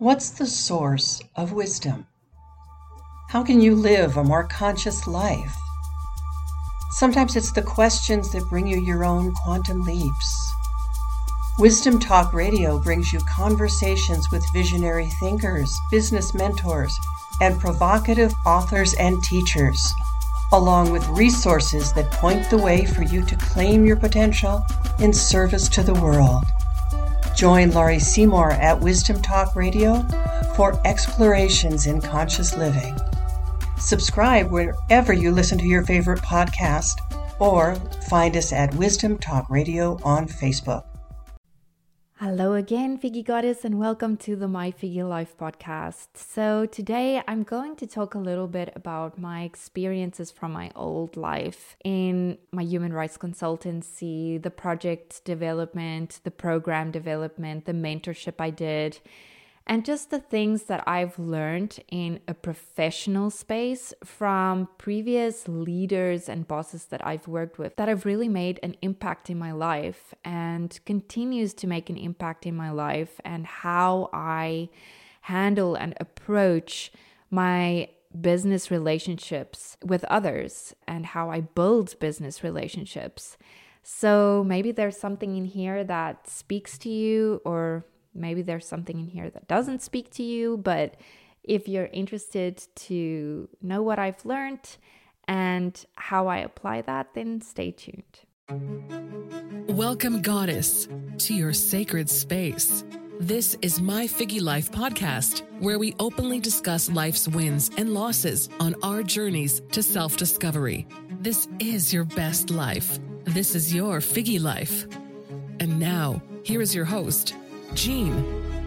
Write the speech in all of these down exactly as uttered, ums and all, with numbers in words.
What's the source of wisdom? How can you live a more conscious life? Sometimes it's the questions that bring you your own quantum leaps. Wisdom Talk Radio brings you conversations with visionary thinkers, business mentors, and provocative authors and teachers, along with resources that point the way for you to claim your potential in service to the world. Join Laurie Seymour at Wisdom Talk Radio for explorations in conscious living. Subscribe wherever you listen to your favorite podcast, or find us at Wisdom Talk Radio on Facebook. Hello again, Figgy Goddess, and welcome to the My Figgy Life podcast. So today I'm going to talk a little bit about my experiences from my old life in my human rights consultancy, the project development, the program development, the mentorship I did, and just the things that I've learned in a professional space from previous leaders and bosses that I've worked with that have really made an impact in my life and continues to make an impact in my life, and how I handle and approach my business relationships with others and how I build business relationships. So maybe there's something in here that speaks to you, or maybe there's something in here that doesn't speak to you, but if you're interested to know what I've learned and how I apply that, then stay tuned. Welcome, Goddess, to your sacred space. This is My Figgy Life podcast, where we openly discuss life's wins and losses on our journeys to self-discovery. This is your best life. This is your Figgy Life. And now, here is your host, Jean.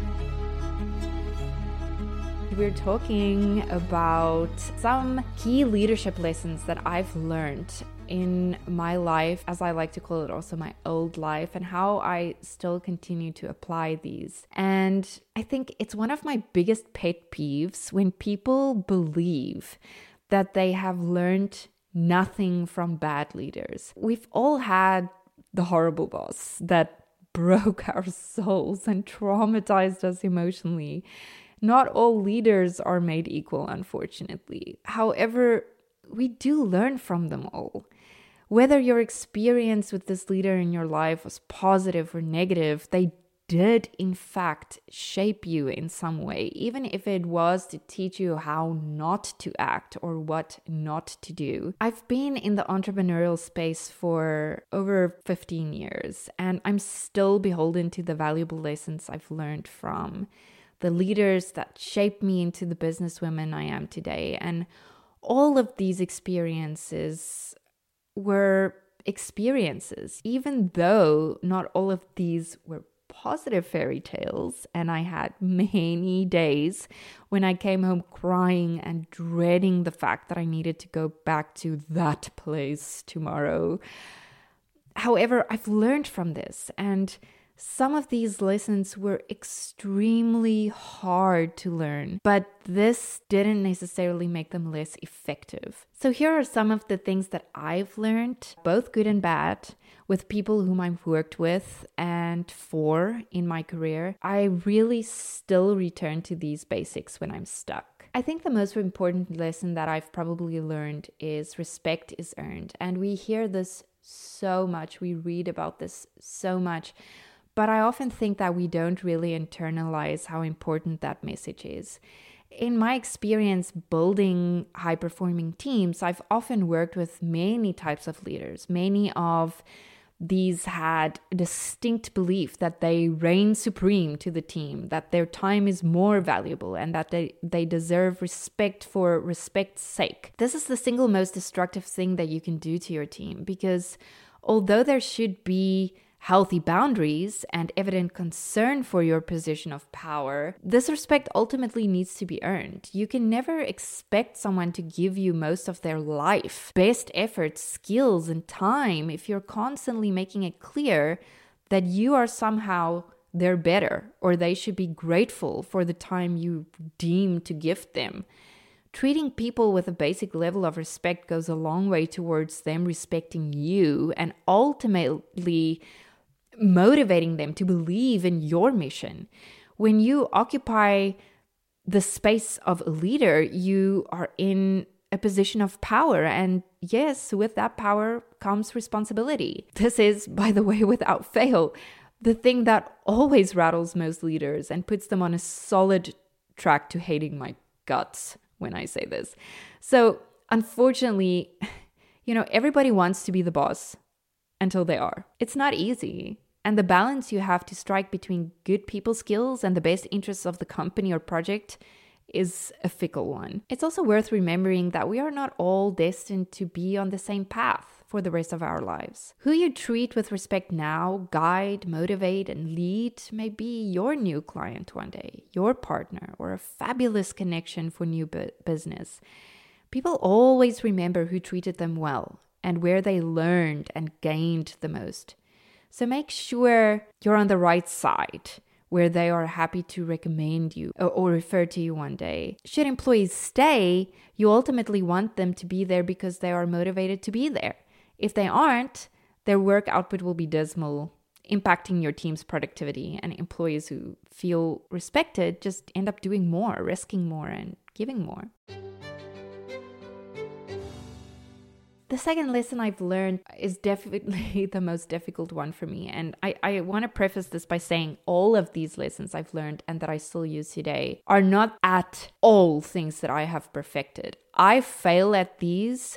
We're talking about some key leadership lessons that I've learned in my life, as I like to call it, also my old life, and how I still continue to apply these. And I think it's one of my biggest pet peeves when people believe that they have learned nothing from bad leaders. We've all had the horrible boss that broke our souls and traumatized us emotionally. Not all leaders are made equal, unfortunately. However, we do learn from them all. Whether your experience with this leader in your life was positive or negative, they did in fact shape you in some way, even if it was to teach you how not to act or what not to do. I've been in the entrepreneurial space for over fifteen years, and I'm still beholden to the valuable lessons I've learned from the leaders that shaped me into the businesswoman I am today. And all of these experiences were experiences, even though not all of these were positive fairy tales, and I had many days when I came home crying and dreading the fact that I needed to go back to that place tomorrow. However, I've learned from this, and some of these lessons were extremely hard to learn, but this didn't necessarily make them less effective. So here are some of the things that I've learned, both good and bad, with people whom I've worked with and for in my career. I really still return to these basics when I'm stuck. I think the most important lesson that I've probably learned is respect is earned. And we hear this so much. We read about this so much. But I often think that we don't really internalize how important that message is. In my experience building high-performing teams, I've often worked with many types of leaders. Many of these had a distinct belief that they reign supreme to the team, that their time is more valuable, and that they, they deserve respect for respect's sake. This is the single most destructive thing that you can do to your team, because although there should be healthy boundaries and evident concern for your position of power, this respect ultimately needs to be earned. You can never expect someone to give you most of their life, best efforts, skills, and time if you're constantly making it clear that you are somehow their better, or they should be grateful for the time you deem to give them. Treating people with a basic level of respect goes a long way towards them respecting you and ultimately motivating them to believe in your mission. When you occupy the space of a leader, you are in a position of power. And yes, with that power comes responsibility. This is, by the way, without fail, the thing that always rattles most leaders and puts them on a solid track to hating my guts when I say this. So unfortunately, you know, everybody wants to be the boss until they are. It's not easy. And the balance you have to strike between good people skills and the best interests of the company or project is a fickle one. It's also worth remembering that we are not all destined to be on the same path for the rest of our lives. Who you treat with respect now, guide, motivate, and lead may be your new client one day, your partner, or a fabulous connection for new bu- business. People always remember who treated them well and where they learned and gained the most. So make sure you're on the right side, where they are happy to recommend you or, or refer to you one day. Should employees stay, you ultimately want them to be there because they are motivated to be there. If they aren't, their work output will be dismal, impacting your team's productivity, and employees who feel respected just end up doing more, risking more, and giving more. The second lesson I've learned is definitely the most difficult one for me. And I, I want to preface this by saying all of these lessons I've learned and that I still use today are not at all things that I have perfected. I fail at these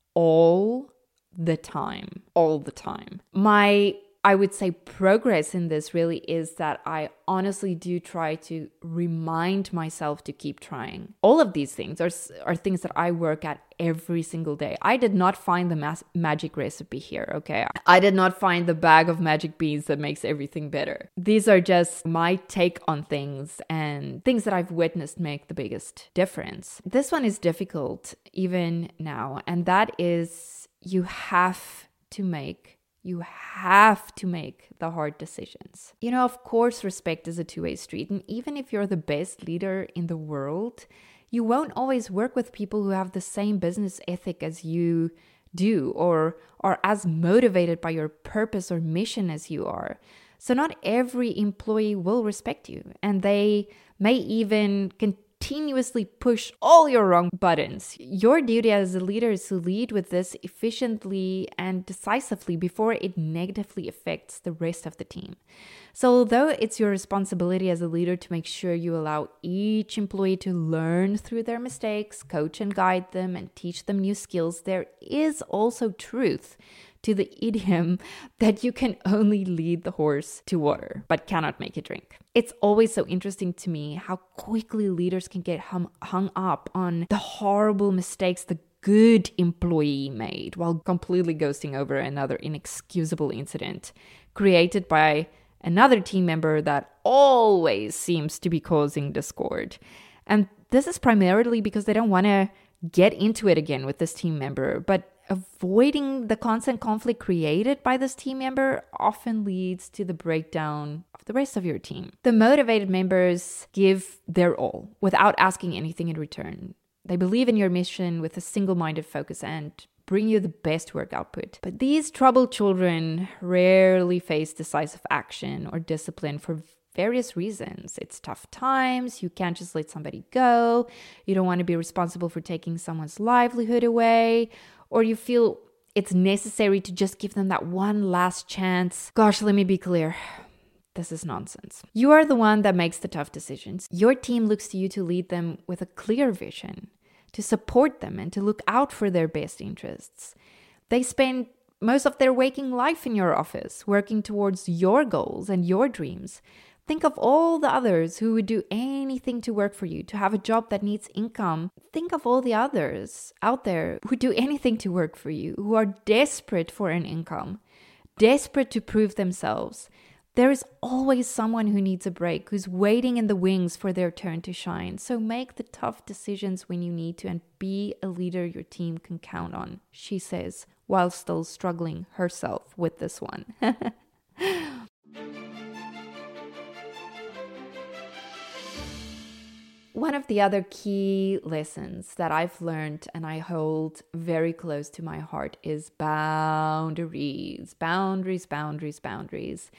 all the time, all the time. My I would say progress in this really is that I honestly do try to remind myself to keep trying. All of these things are, are things that I work at every single day. I did not find the mas- magic recipe here, okay? I did not find the bag of magic beans that makes everything better. These are just my take on things and things that I've witnessed make the biggest difference. This one is difficult even now, and that is you have to make You have to make the hard decisions. You know, of course, respect is a two-way street. And even if you're the best leader in the world, you won't always work with people who have the same business ethic as you do or are as motivated by your purpose or mission as you are. So not every employee will respect you. And they may even continue continuously push all your wrong buttons. Your duty as a leader is to lead with this efficiently and decisively before it negatively affects the rest of the team. So although it's your responsibility as a leader to make sure you allow each employee to learn through their mistakes, coach and guide them, and teach them new skills, there is also truth to the idiom that you can only lead the horse to water, but cannot make it drink. It's always so interesting to me how quickly leaders can get hum- hung up on the horrible mistakes the good employee made while completely ghosting over another inexcusable incident created by another team member that always seems to be causing discord. And this is primarily because they don't want to get into it again with this team member, but avoiding the constant conflict created by this team member often leads to the breakdown of the rest of your team. The motivated members give their all without asking anything in return. They believe in your mission with a single-minded focus and bring you the best work output. But these troubled children rarely face decisive action or discipline for various reasons. It's tough times. You can't just let somebody go. You don't want to be responsible for taking someone's livelihood away. Or you feel it's necessary to just give them that one last chance. Gosh, let me be clear. This is nonsense. You are the one that makes the tough decisions. Your team looks to you to lead them with a clear vision, to support them and to look out for their best interests. They spend most of their waking life in your office, working towards your goals and your dreams. Think of all the others who would do anything to work for you, to have a job that needs income. Think of all the others out there who do anything to work for you, who are desperate for an income, desperate to prove themselves. There is always someone who needs a break, who's waiting in the wings for their turn to shine. So make the tough decisions when you need to and be a leader your team can count on, she says, while still struggling herself with this one. One of the other key lessons that I've learned and I hold very close to my heart is boundaries, boundaries, boundaries, boundaries.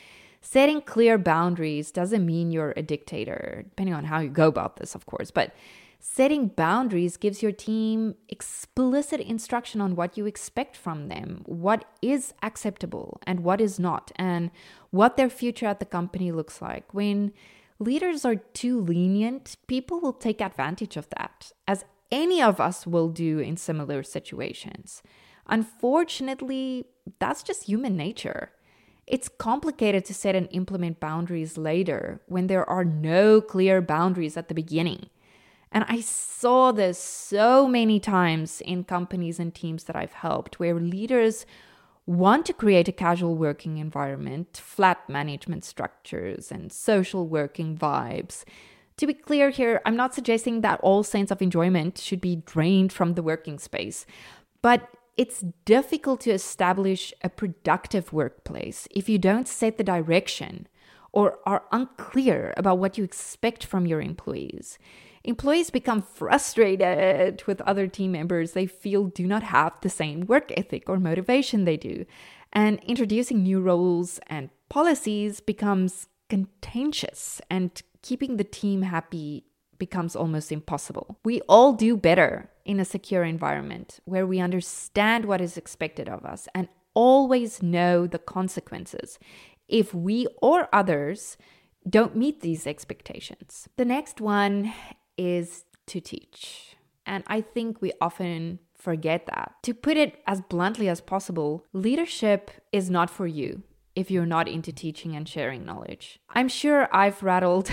Setting clear boundaries doesn't mean you're a dictator, depending on how you go about this, of course. But setting boundaries gives your team explicit instruction on what you expect from them, what is acceptable and what is not, and what their future at the company looks like. When leaders are too lenient, people will take advantage of that, as any of us will do in similar situations. Unfortunately, that's just human nature. It's complicated to set and implement boundaries later when there are no clear boundaries at the beginning. And I saw this so many times in companies and teams that I've helped, where leaders want to create a casual working environment, flat management structures, and social working vibes. To be clear here, I'm not suggesting that all sense of enjoyment should be drained from the working space, but it's difficult to establish a productive workplace if you don't set the direction or are unclear about what you expect from your employees. Employees become frustrated with other team members they feel do not have the same work ethic or motivation they do. And introducing new roles and policies becomes contentious, and keeping the team happy becomes almost impossible. We all do better in a secure environment where we understand what is expected of us and always know the consequences if we or others don't meet these expectations. The next one is to teach. And I think we often forget that. To put it as bluntly as possible, leadership is not for you if you're not into teaching and sharing knowledge. I'm sure I've rattled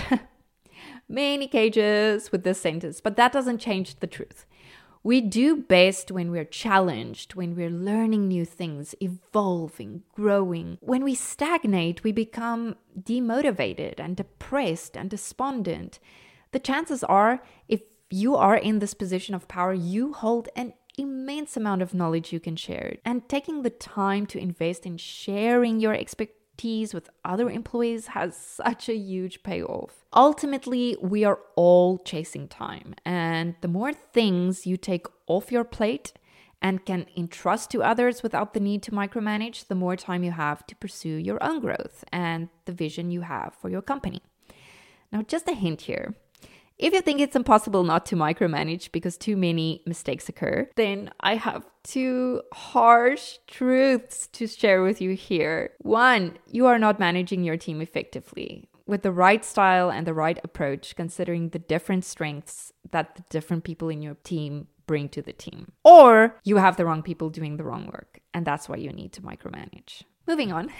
many cages with this sentence, but that doesn't change the truth. We do best when we're challenged, when we're learning new things, evolving, growing. When we stagnate, we become demotivated and depressed and despondent. The chances are, if you are in this position of power, you hold an immense amount of knowledge you can share. And taking the time to invest in sharing your expertise with other employees has such a huge payoff. Ultimately, we are all chasing time. And the more things you take off your plate and can entrust to others without the need to micromanage, the more time you have to pursue your own growth and the vision you have for your company. Now, just a hint here. If you think it's impossible not to micromanage because too many mistakes occur, then I have two harsh truths to share with you here. One, you are not managing your team effectively with the right style and the right approach, considering the different strengths that the different people in your team bring to the team. Or you have the wrong people doing the wrong work, and that's why you need to micromanage. Moving on.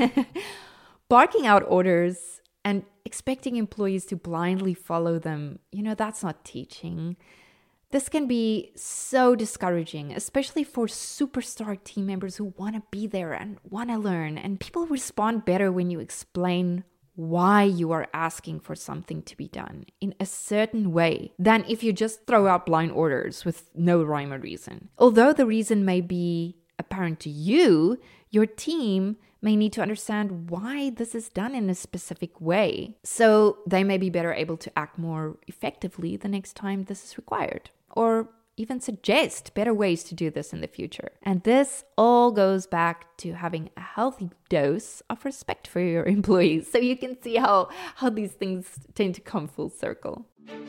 Barking out orders and expecting employees to blindly follow them, you know, that's not teaching. This can be so discouraging, especially for superstar team members who want to be there and want to learn. And people respond better when you explain why you are asking for something to be done in a certain way than if you just throw out blind orders with no rhyme or reason. Although the reason may be apparent to you, your team may need to understand why this is done in a specific way, so they may be better able to act more effectively the next time this is required, or even suggest better ways to do this in the future. And this all goes back to having a healthy dose of respect for your employees, so you can see how, how these things tend to come full circle.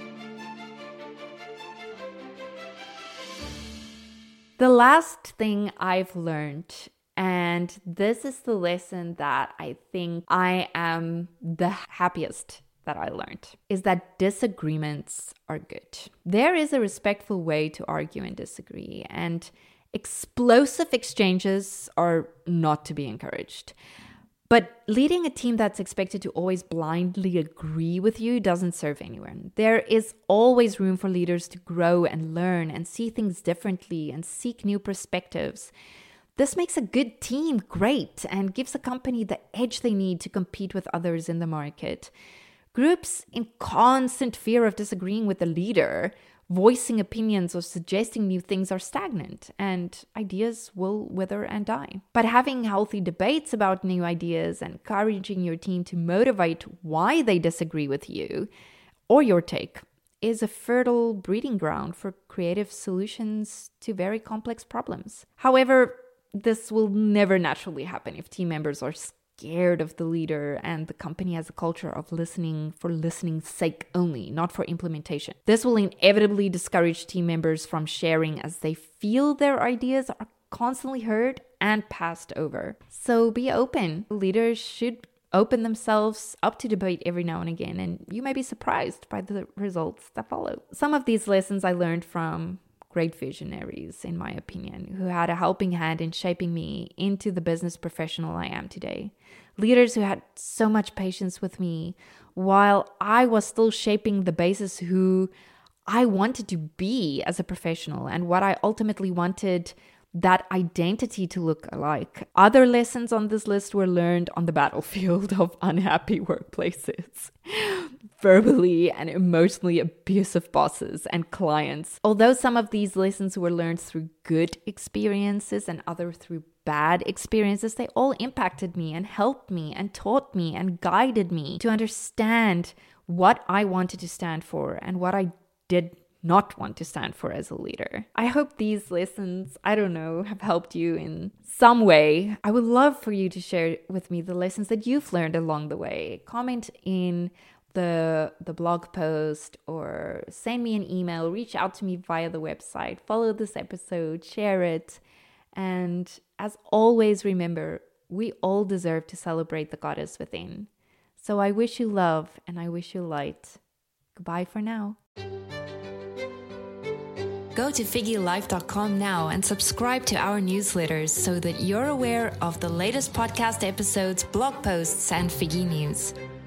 The last thing I've learned, and this is the lesson that I think I am the happiest that I learned, is that disagreements are good. There is a respectful way to argue and disagree, and explosive exchanges are not to be encouraged. But leading a team that's expected to always blindly agree with you doesn't serve anyone. There is always room for leaders to grow and learn and see things differently and seek new perspectives. This makes a good team great and gives a company the edge they need to compete with others in the market. Groups in constant fear of disagreeing with the leader, voicing opinions or suggesting new things are stagnant, and ideas will wither and die. But having healthy debates about new ideas and encouraging your team to motivate why they disagree with you or your take is a fertile breeding ground for creative solutions to very complex problems. However, this will never naturally happen if team members are scared of the leader, and the company has a culture of listening for listening's sake only, not for implementation. This will inevitably discourage team members from sharing as they feel their ideas are constantly heard and passed over. So be open. Leaders should open themselves up to debate every now and again, and you may be surprised by the results that follow. Some of these lessons I learned from great visionaries, in my opinion, who had a helping hand in shaping me into the business professional I am today. Leaders who had so much patience with me while I was still shaping the basis who I wanted to be as a professional and what I ultimately wanted that identity to look like. Other lessons on this list were learned on the battlefield of unhappy workplaces, verbally and emotionally abusive bosses and clients. Although some of these lessons were learned through good experiences and others through bad experiences, they all impacted me and helped me and taught me and guided me to understand what I wanted to stand for and what I did not want to stand for as a leader. I hope these lessons, I don't know, have helped you in some way. I would love for you to share with me the lessons that you've learned along the way. Comment in the the blog post or send me an email, reach out to me via the website, follow this episode, share it. And as always, remember, we all deserve to celebrate the goddess within. So I wish you love and I wish you light. Goodbye for now. Go to figgy life dot com now and subscribe to our newsletters so that you're aware of the latest podcast episodes, blog posts, and Figgy news.